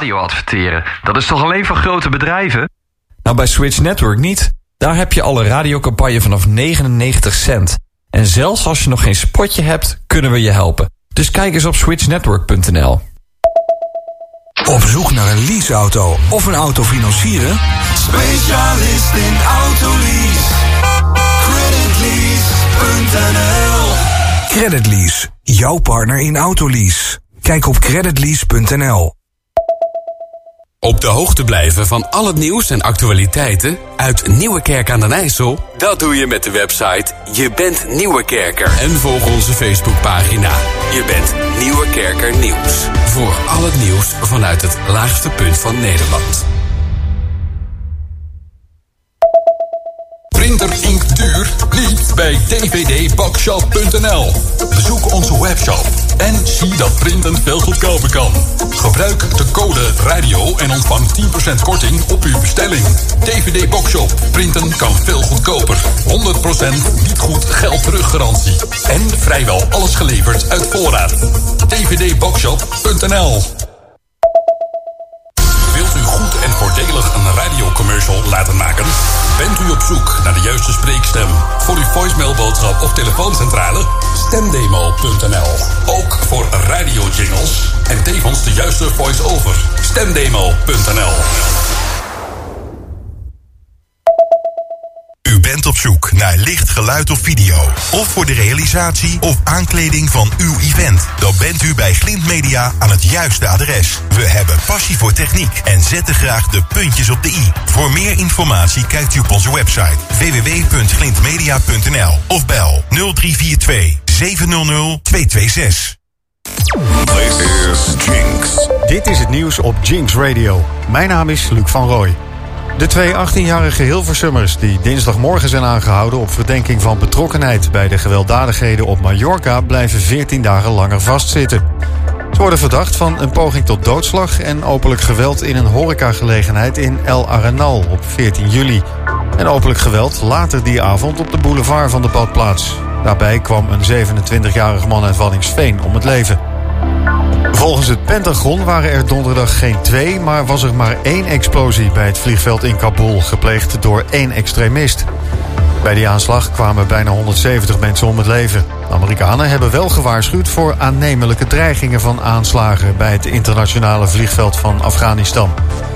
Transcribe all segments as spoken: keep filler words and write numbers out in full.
radio adverteren. Dat is toch alleen voor grote bedrijven? Nou, bij Switch Network niet. Daar heb je alle radiocampagne vanaf negenennegentig cent. En zelfs als je nog geen spotje hebt, kunnen we je helpen. Dus kijk eens op switch network punt n l. Op zoek naar een leaseauto of een auto financieren? Specialist in autolease. Creditlease punt n l. Creditlease, jouw partner in autolease. Kijk op creditlease punt n l. Op de hoogte blijven van al het nieuws en actualiteiten uit Nieuwekerk aan den IJssel? Dat doe je met de website Je bent Nieuwekerker. En volg onze Facebookpagina. Je bent Nieuwekerker Nieuws. Voor al het nieuws vanuit het laagste punt van Nederland. Printer inkt duur? Niet bij d v d boxshop punt n l. Bezoek onze webshop en zie dat printen veel goedkoper kan. Gebruik de code radio en ontvang tien procent korting op uw bestelling. D V D Boxshop. Printen kan veel goedkoper. honderd procent niet goed geld teruggarantie. En vrijwel alles geleverd uit voorraad. d v d boxshop punt n l. Wilt u goed en voordelig een radiocommercial laten maken? Bent u op zoek naar de juiste spreekstem voor uw voicemailboodschap of telefooncentrale? stemdemo punt n l. Ook voor radiojingles en tevens de juiste voice-over. stemdemo punt n l. U bent op zoek naar licht, geluid of video, of voor de realisatie of aankleding van uw event? Dan bent u bij Glint Media aan het juiste adres. We hebben passie voor techniek en zetten graag de puntjes op de i. Voor meer informatie kijkt u op onze website w w w punt glint media punt n l of bel nul drie vier twee zeven nul nul twee twee zes. This is Jinx. Dit is het nieuws op Jinx Radio. Mijn naam is Luc van Rooij. De twee achttienjarige Hilversummers die dinsdagmorgen zijn aangehouden op verdenking van betrokkenheid bij de gewelddadigheden op Mallorca blijven veertien dagen langer vastzitten. Ze worden verdacht van een poging tot doodslag en openlijk geweld in een horecagelegenheid in El Arenal op veertien juli. En openlijk geweld later die avond op de boulevard van de badplaats. Daarbij kwam een zevenentwintigjarig man uit Waddinxveen om het leven. Volgens het Pentagon waren er donderdag geen twee, maar was er maar één explosie bij het vliegveld in Kabul, gepleegd door één extremist. Bij die aanslag kwamen bijna honderdzeventig mensen om het leven. De Amerikanen hebben wel gewaarschuwd voor aannemelijke dreigingen van aanslagen bij het internationale vliegveld van Afghanistan.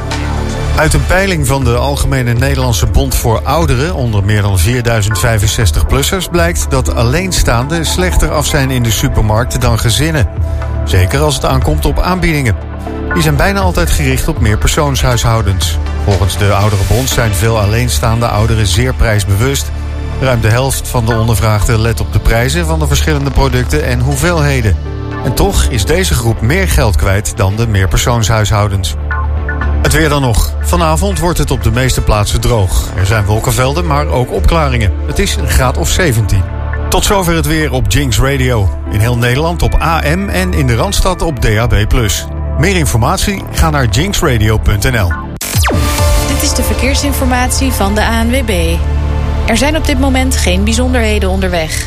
Uit een peiling van de Algemene Nederlandse Bond voor Ouderen onder meer dan vierduizend vijfenzestig-plussers blijkt dat alleenstaanden slechter af zijn in de supermarkt dan gezinnen. Zeker als het aankomt op aanbiedingen. Die zijn bijna altijd gericht op meerpersoonshuishoudens. Volgens de Ouderenbond zijn veel alleenstaande ouderen zeer prijsbewust. Ruim de helft van de ondervraagden let op de prijzen van de verschillende producten en hoeveelheden. En toch is deze groep meer geld kwijt dan de meerpersoonshuishoudens. Het weer dan nog. Vanavond wordt het op de meeste plaatsen droog. Er zijn wolkenvelden, maar ook opklaringen. Het is een graad of zeventien. Tot zover het weer op Jinx Radio. In heel Nederland op A M en in de Randstad op D A B plus. Meer informatie? Ga naar jinx radio punt n l. Dit is de verkeersinformatie van de A N W B. Er zijn op dit moment geen bijzonderheden onderweg.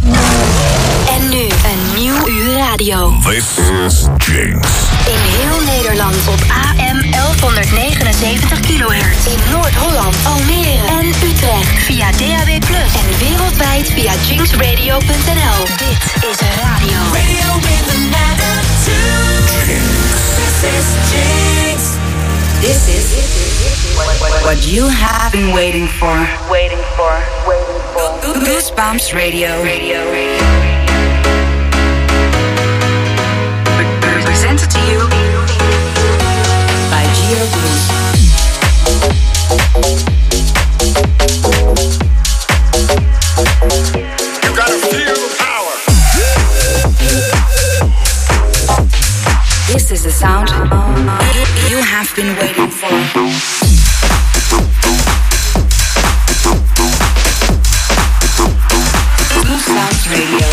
En nu een nieuw uur radio. This is Jinx. In heel Nederland op A M elfhonderdnegenenzeventig kilohertz. In Noord-Holland, Almere en Utrecht via D A B plus. En wereldwijd via jinx radio punt n l. Dit is radio. Radio with an attitude. Jinx. This is Jinx. This is what, what you have been waiting for. Waiting for. Waiting for. Goosebumps Radio. Radio. Radio. Presented to you by Geo Blues. You gotta feel the power. This is the sound you have been waiting for. Goosebumps Radio.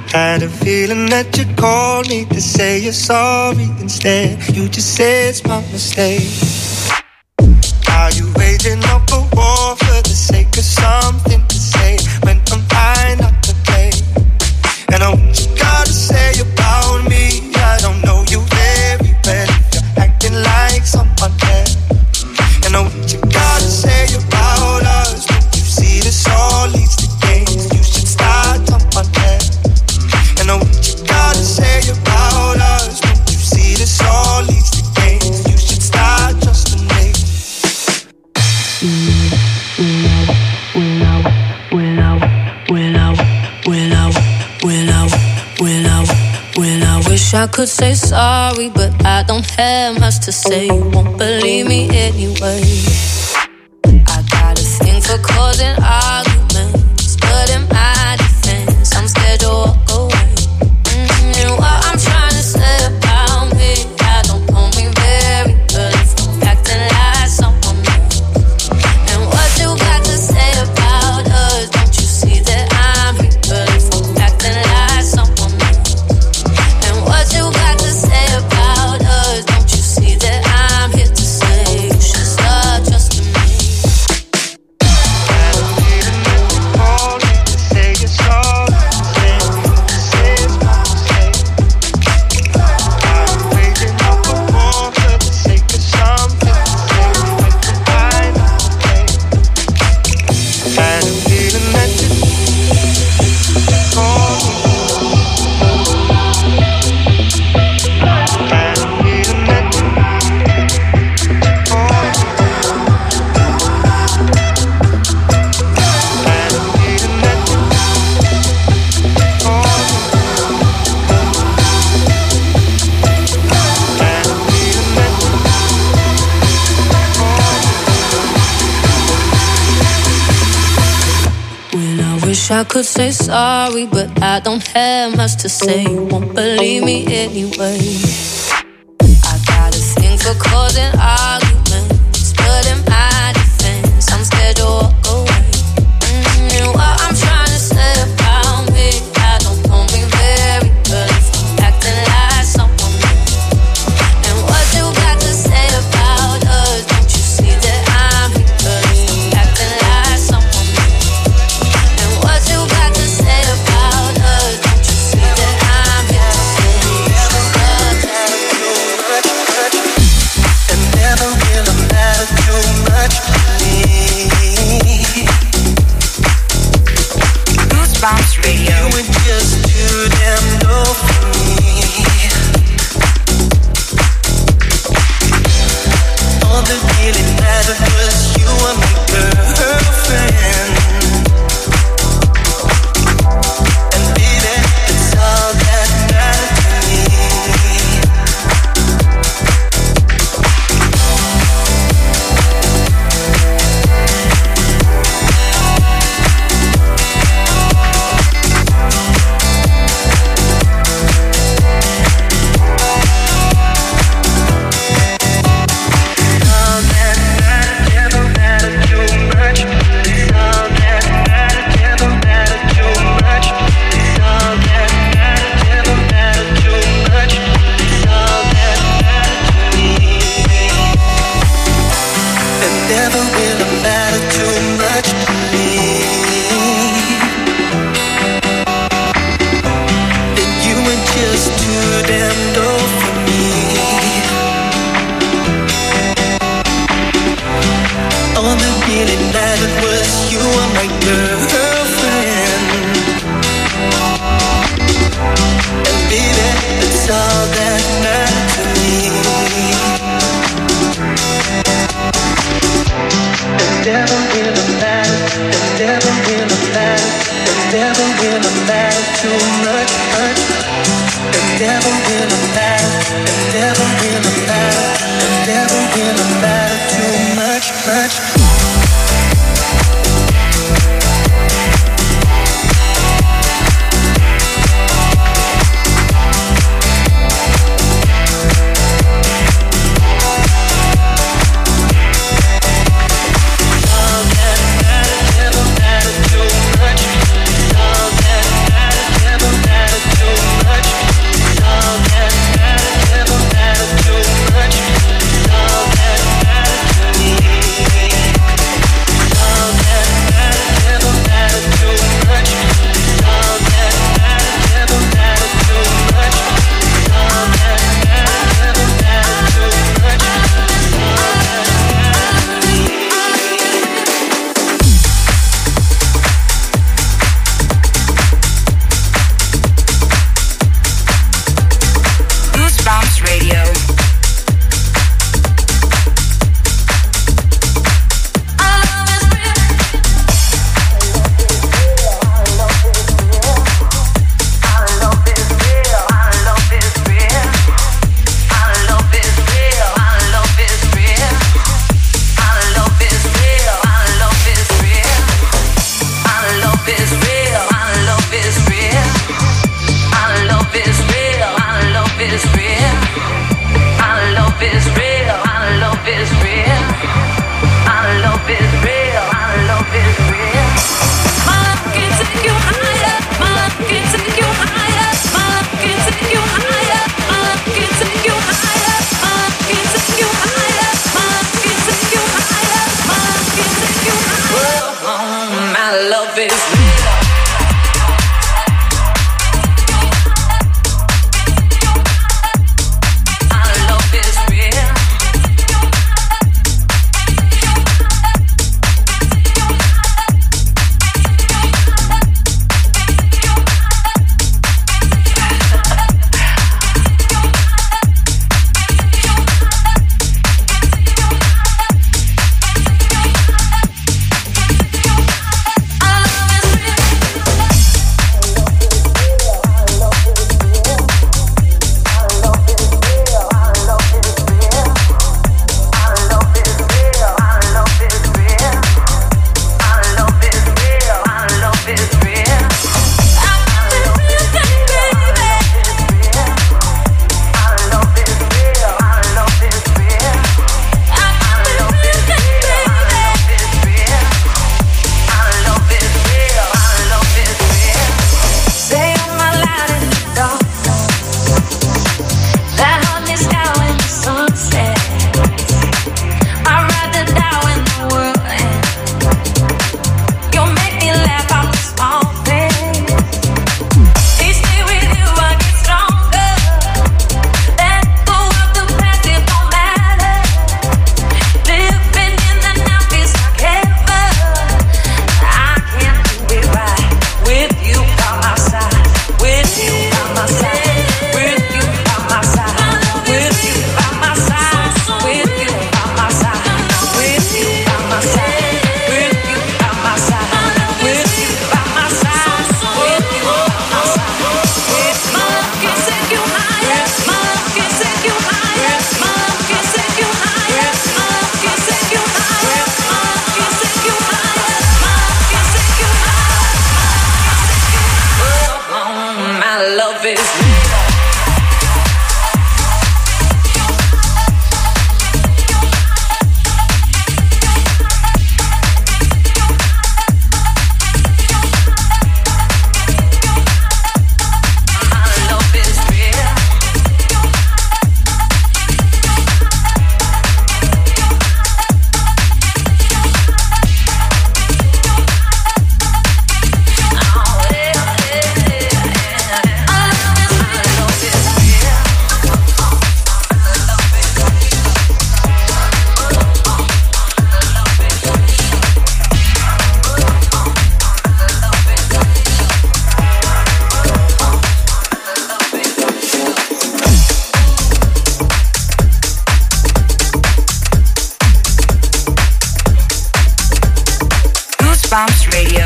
Had a feeling that you called me to say you're sorry. Instead, you just said it's my mistake. Are you waging up a war for the sake of something to say when I'm fine not to play? And I what you gotta say about me, I don't know you very well. If you're acting like someone else, and I what you gotta say about us. When you see this all leads to games, you should start someone else. And I what you gotta say about us. When you see this all leads to games, you should start trusting me. Willow, willow, willow, willow, willow, willow, willow. Wish I could say sorry, but I don't have much to say. You won't believe me anyway. I got a thing for causing arguments, but in my defense, I'm scared to walk away. Mm-hmm. And what I'm trying to say about me, I don't know me very well. If I'm acting like someone else. And what you got to say about us? Don't you see that I'm here? If I'm acting like someone else. And what you got to say about us? Don't you see that I'm here to say you should start trusting me? I could say sorry, but I don't have much to say. You won't believe me anyway. I got a thing for causing arguments, but in my defense, I'm scared to walk away. Mm-hmm. And what I'm trying to say about me, I don't know me very well. If I'm acting like someone else. And what you got to say about us? Don't you see that I'm here? If I'm acting like someone else. And what you got to say about us? Don't you see that I'm here to say you should start trusting me? And never will matter too much to me. Goosebumps Radio. You were just too damn low for me. All that really mattered was you and my girlfriend. And baby, it's all that mattered to me. Never will it matter too much to me. That you were just too damn low for me. All that really mattered was you and my girlfriend. And baby, that's all that mattered to me. It never will matter, it never will matter, it never will matter too much, much. It never will matter, it never will matter, it never will matter too much, much. All that Goosebumps Radio.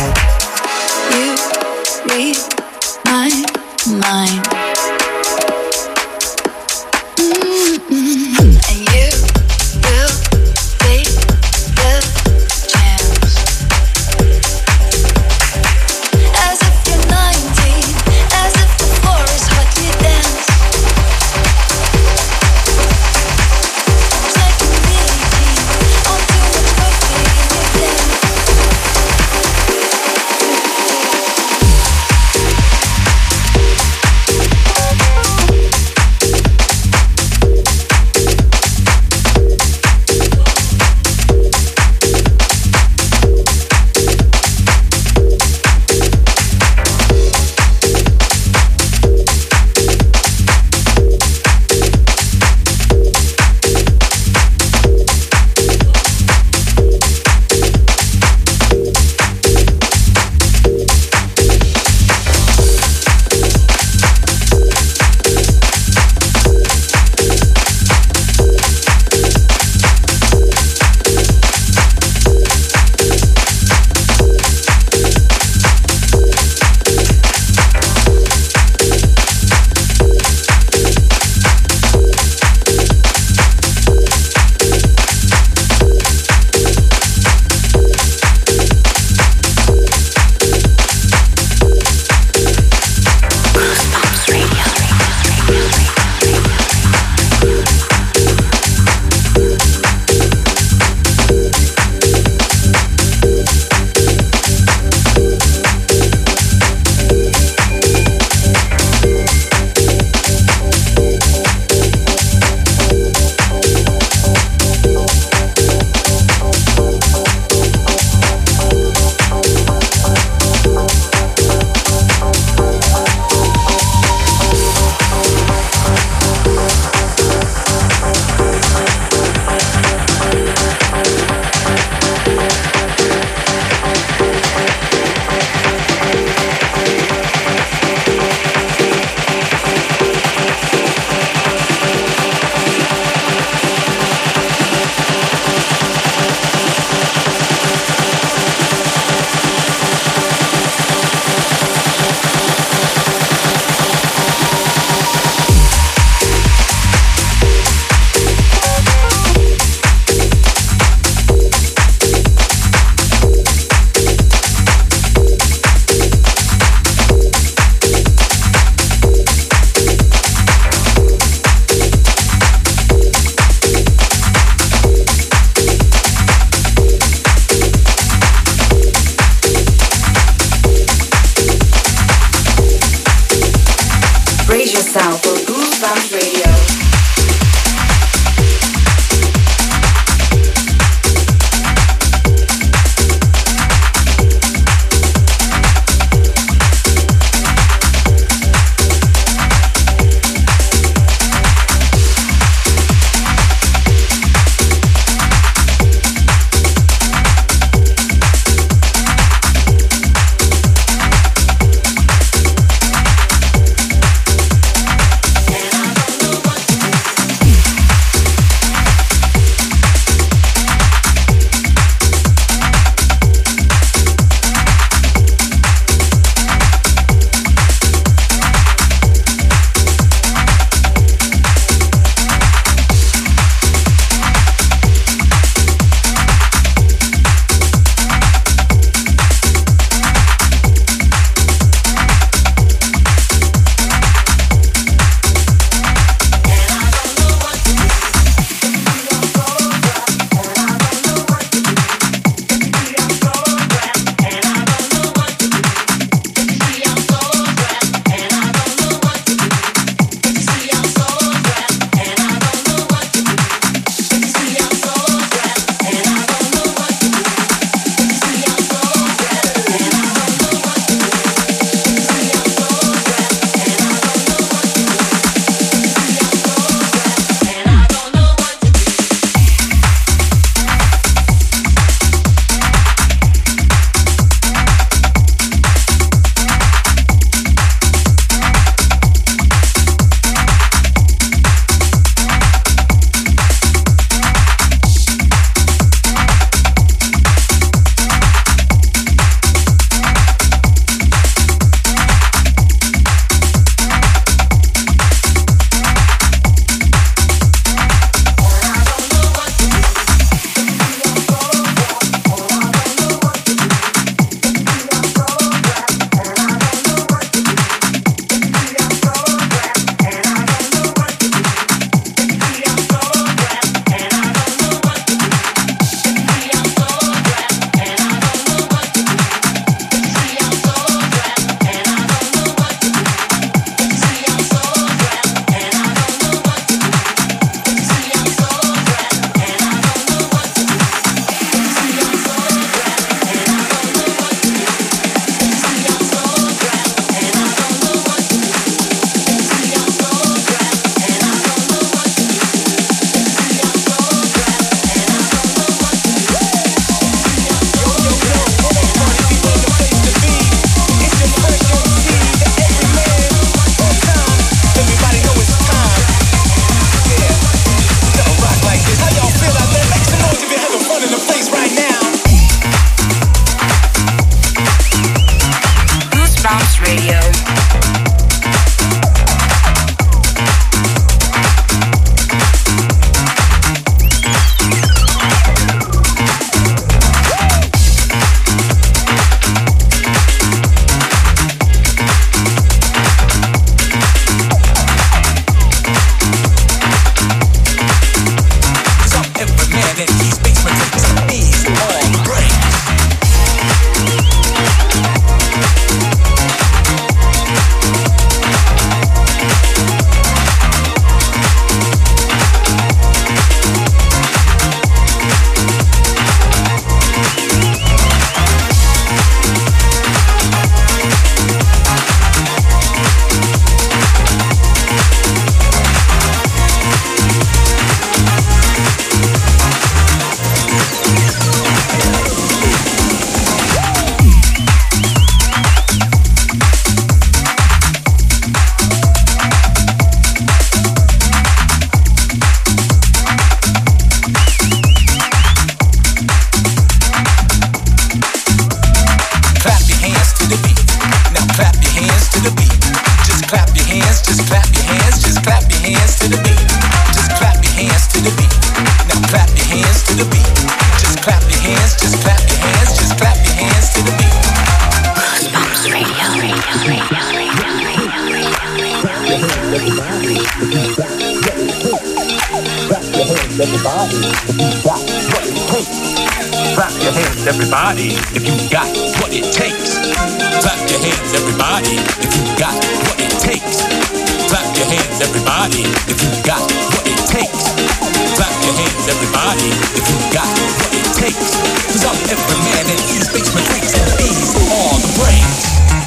Read my mind. the sound for Goosebumps Radio. Everybody, if you got what it takes. Clap your hands, everybody, if you got what it takes. Clap your everybody, if you got what it takes. Clap your hands, everybody, if you got what it takes. Cause I'm every man that use basement freaks and bees all the brains.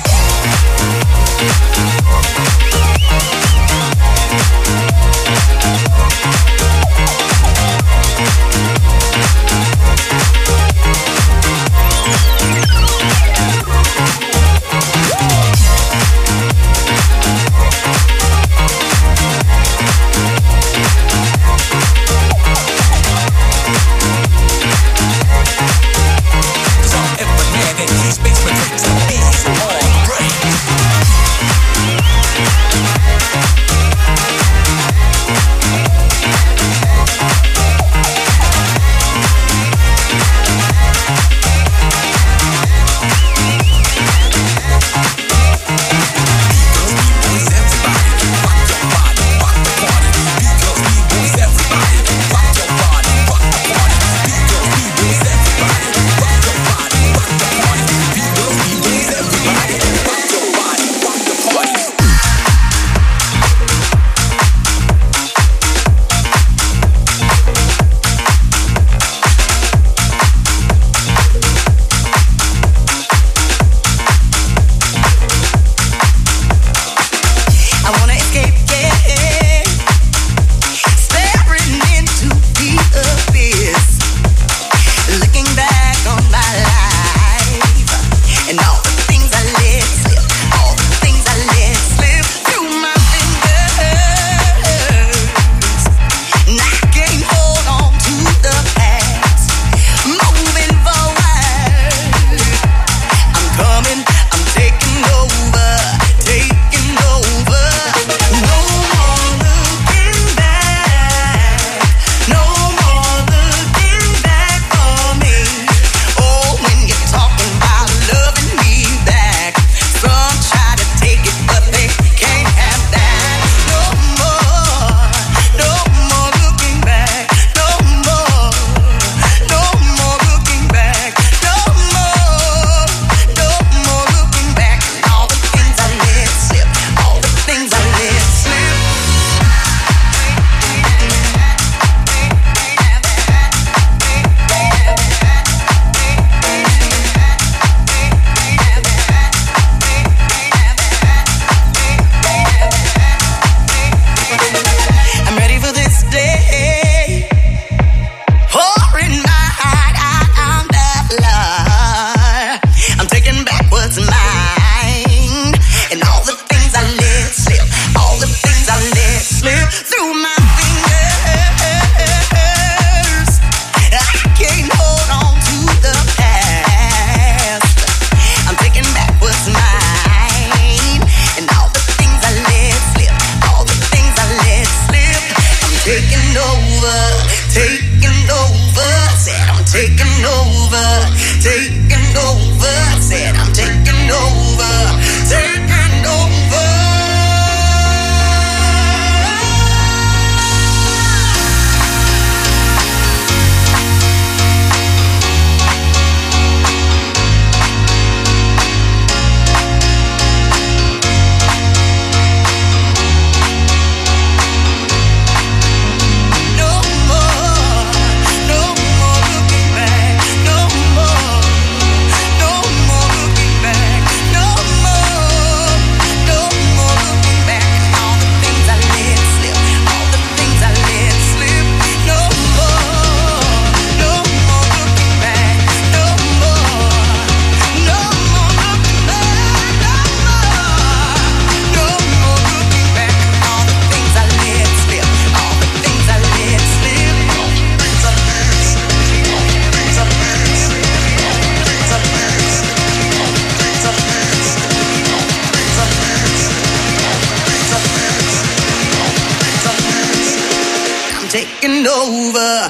Taking over.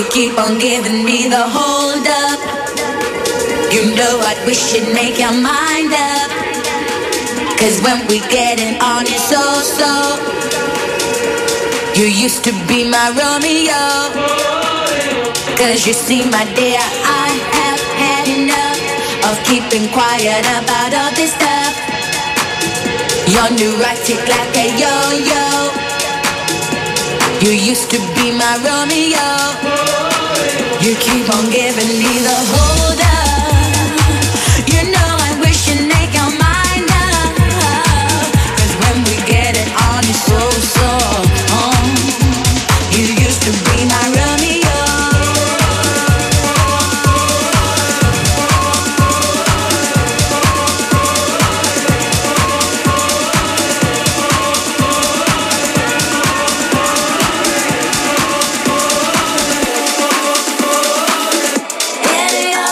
keep on giving me the hold up. You know what, we should make your mind up. Cause when we getting on it so, so. You used to be my Romeo. Cause you see my dear, I have had enough of keeping quiet about all this stuff. You're neurotic like a yo-yo. You used to be my Romeo. You keep on giving me the hold up. You know I wish you'd make your mind up. Cause when we get it on, it's so, so um, you used to be my Romeo. Yeah.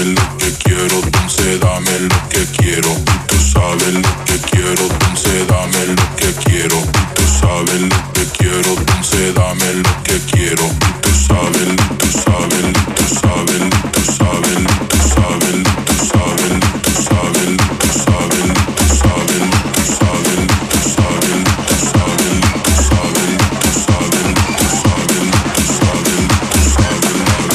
sabes lo que quiero, dulce, dame lo que quiero. Y tú sabes lo que quiero, dulce, dame lo que quiero. Y tú sabes lo que quiero, dulce, dame lo que quiero. Y tú sabes, tú sabes, tú sabes, tú sabes, tú sabes, tú sabes, tú sabes, tú sabes, tú sabes, tú sabes, tú sabes, tú sabes, tú sabes, tú sabes, tú sabes, tú sabes, tú sabes.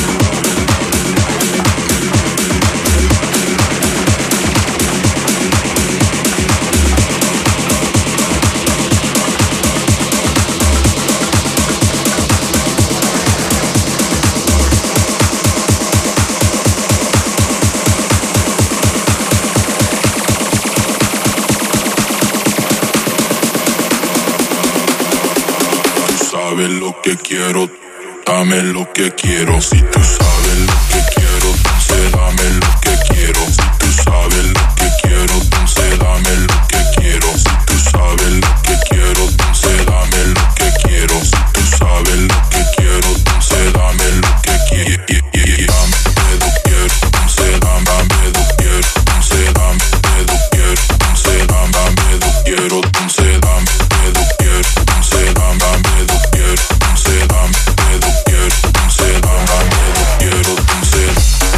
Sabes lo que quiero, dame lo que quiero. Si tú sabes lo que quiero, entonces dame lo que quiero. Si tú sabes lo que quiero, entonces dame lo que quiero. Si tú sabes lo que quiero, entonces dame lo que quiero. Si tú sabes lo que quiero, entonces dame lo que quiero. Dame lo que quiero, entonces dame lo que quiero. Entonces dame lo que quiero, entonces dame lo que quiero. Entonces dame lo que quiero, entonces dame lo que quiero. Entonces dame lo que quiero, entonces dame lo que quiero. Entonces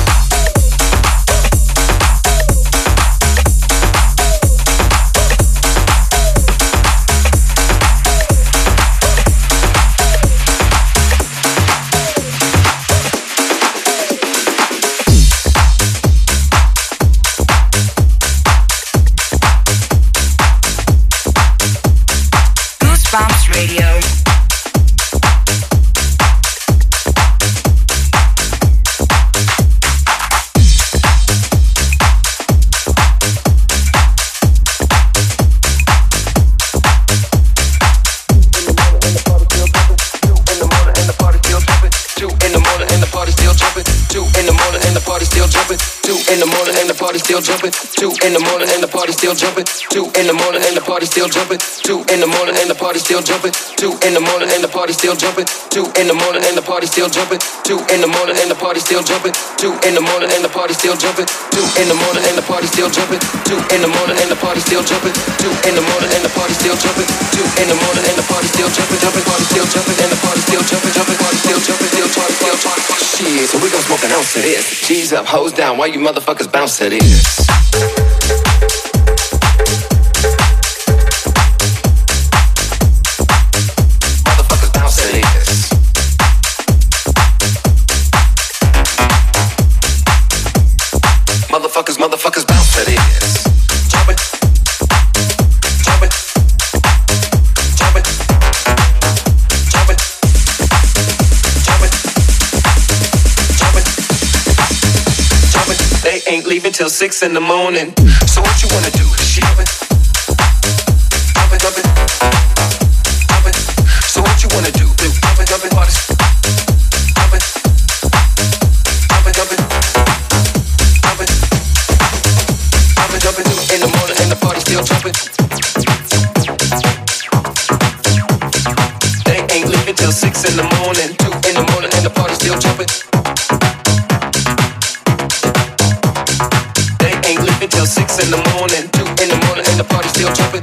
Goosebumps Radio. In the morning and the party still jumping. Two in the morning and the party still jumping. Two in the morning and the party still jumping. Two in the morning and the party still jumping. Two in the morning and the party still jumping. Two in the morning and the party still jumping. Two in the morning and the party still jumping. Two in the morning and the party still jumping. Two in the morning and the party still jumping. Two in the morning and the party still jumping. Two in the morning and the party still jumping. Two in the morning and the party still jumping. Jumping, party still jumping, and the party still jumping. Jumping, party still jumping. Still party still jumping. Shit, so we gon' smoke an ounce of this. G's up, hoes down. Why you motherfuckers bounce to this? Motherfuckers bounce to this. Motherfuckers, motherfuckers bounce to this. Jump it. Jump it. Jump it. Jump it. Jump it. Jump it. Jump it. They ain't leaving till six in the morning. So what you wanna do? Jump it. Jump it, jump it. Jump it. So what you wanna do? Jump it, jump it, party. Jump it. Jump it, jump it. Jump it. Jump it, jump it. In the morning and the party still jumping. They ain't leaving till six in the morning. Two in the morning and the party still jumping. They ain't leaving till six in the morning. Two in the morning and the party still jumping.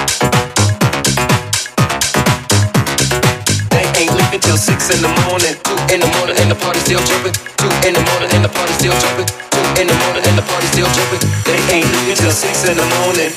They ain't leaving till six in the morning. Two in the morning and the party still jumping. Two in the morning and the party still jumping. Two in the morning and the party still jumping. They ain't leaving till six in the morning.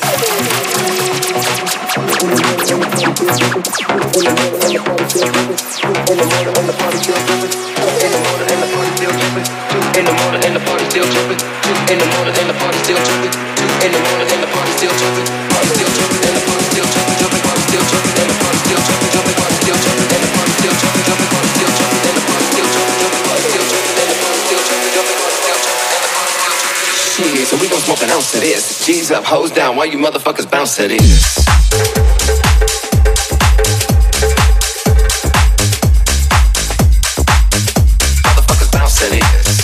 In the morning and the party still jumping. Two in the morning and the party still jumping. Two in the morning and the party still jumping. Party still jumping and the party still jumping. Jumping, party still jumping and the party still jumping. Jumping, party still jumping and the party still jumping. Jumping, party still jumping and the party still jumping. Jumping, party still jumping and the party still jumping. Jumping, party still jumping and the party still jumping. Shit, so we gon' smoke an ounce of this. G's up, hoes down. Why you motherfuckers bounce to this? Motherfuckers bounce to this.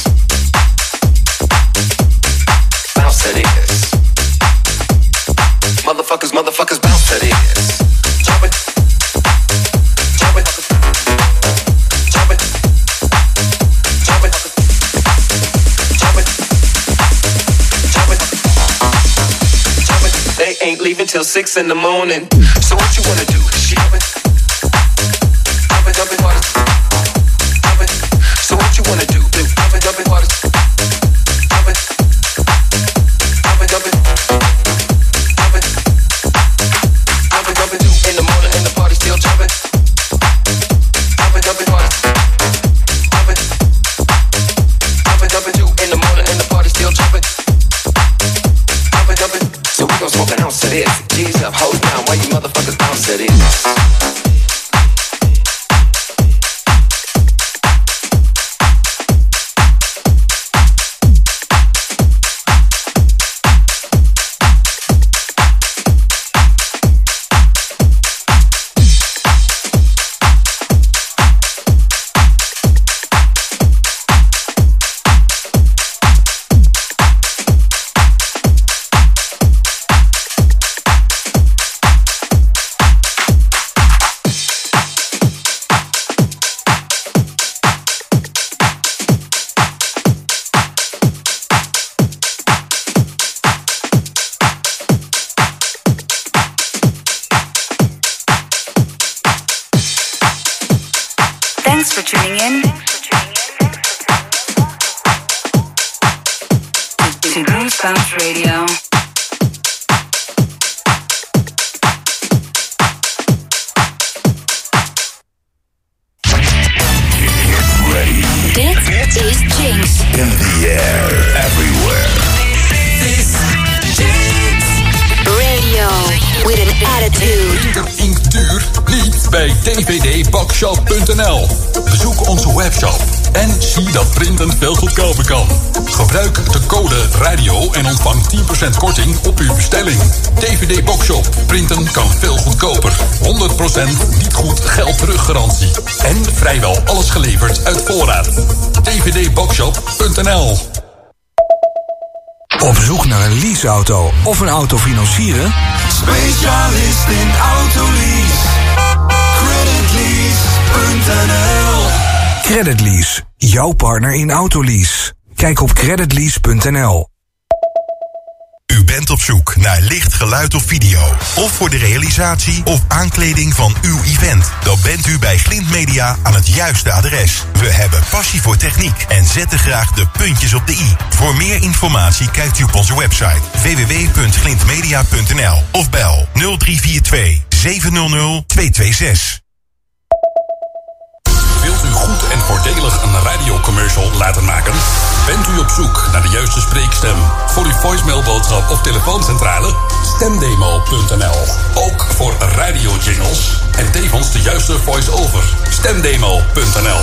Bounce to this. Motherfuckers, motherfuckers bounce to this. Jump it. Jump it. Jump it. Jump it. Jump it. ain't leaving till six in the morning. So what you wanna do? Shove it, dump it, dump it, water. Dump it. So what you wanna do? Do dump it, dump it, water. Dump it, dump it, dump it, dump it, dump it, dump it. In the morning and the party still jumping. Dump it, dump it, water. Dump it, dump it, dump it. In the morning and the party still jumping. Dump it, dump it. So we gon' smoke an ounce of this. G's up, hoes down, why you motherfuckers bounce to this? Thanks for tuning in to Goosebumps Radio. Dit is Jinx. In the air, everywhere. This is Jinx Radio with an attitude. Printer duur niet bij d v d boxshop punt n l. Bezoek onze webshop en zie dat printen veel goedkoper kan. Gebruik de code radio en ontvang tien procent korting op uw bestelling. D V D Boxshop. Printen kan veel goedkoper. honderd procent niet goed geld teruggarantie. En vrijwel alles geleverd uit voorraad. d v d boxshop punt n l. Op zoek naar een leaseauto of een auto financieren? Specialist in autolease. Creditlease punt n l. Creditlease, jouw partner in autolease. Kijk op creditlease punt n l. U bent op zoek naar licht, geluid of video, of voor de realisatie of aankleding van uw event. Dan bent u bij Glint Media aan het juiste adres. We hebben passie voor techniek en zetten graag de puntjes op de i. Voor meer informatie kijkt u op onze website w w w punt glintmedia punt n l of bel nul drie vier twee zeven nul nul twee twee zes. Wilt u goed en voordelig een radiocommercial laten maken? Bent u op zoek naar de juiste spreekstem voor uw voicemailboodschap of telefooncentrale? Stemdemo punt n l. Ook voor radiojingles en tevens de juiste voice-over. Stemdemo punt n l.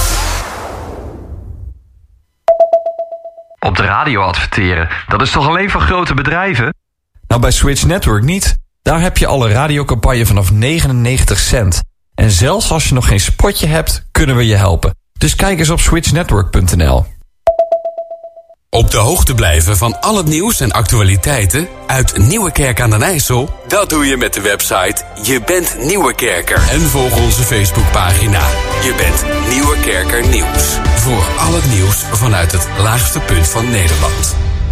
Op de radio adverteren, dat is toch alleen voor grote bedrijven? Nou, bij Switch Network niet. Daar heb je alle radiocampagne vanaf negenennegentig cent. En zelfs als je nog geen spotje hebt, kunnen we je helpen. Dus kijk eens op switch network punt n l. Op de hoogte blijven van al het nieuws en actualiteiten uit Nieuwekerk aan den IJssel? Dat doe je met de website Je bent Nieuwekerker. En volg onze Facebookpagina Je bent Nieuwekerker Nieuws. Voor al het nieuws vanuit het laagste punt van Nederland.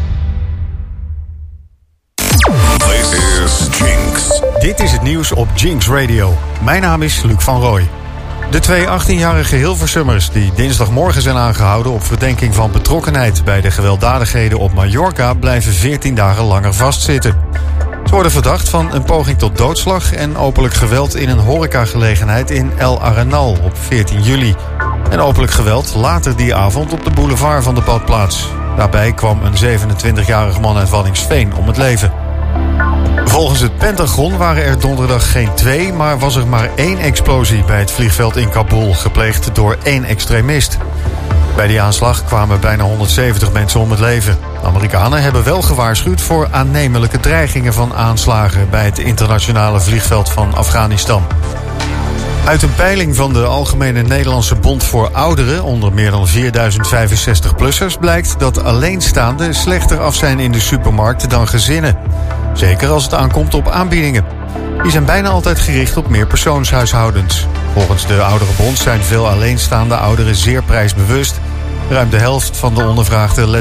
This is Jinx. Dit is het nieuws op Jinx Radio. Mijn naam is Luc van Rooij. De twee achttienjarige Hilversummers die dinsdagmorgen zijn aangehouden op verdenking van betrokkenheid bij de gewelddadigheden op Mallorca blijven veertien dagen langer vastzitten. Ze worden verdacht van een poging tot doodslag en openlijk geweld in een horecagelegenheid in El Arenal op veertien juli. En openlijk geweld later die avond op de boulevard van de badplaats. Daarbij kwam een zevenentwintigjarig man uit Waddinxveen om het leven. Volgens het Pentagon waren er donderdag geen twee, maar was er maar één explosie bij het vliegveld in Kabul, gepleegd door één extremist. Bij die aanslag kwamen bijna honderdzeventig mensen om het leven. De Amerikanen hebben wel gewaarschuwd voor aannemelijke dreigingen van aanslagen bij het internationale vliegveld van Afghanistan. Uit een peiling van de Algemene Nederlandse Bond voor Ouderen onder meer dan vierduizend vijfenzestig-plussers blijkt dat alleenstaanden slechter af zijn in de supermarkt dan gezinnen. Zeker als het aankomt op aanbiedingen. Die zijn bijna altijd gericht op meerpersoonshuishoudens. Volgens de Ouderenbond zijn veel alleenstaande ouderen zeer prijsbewust. Ruim de helft van de ondervraagden let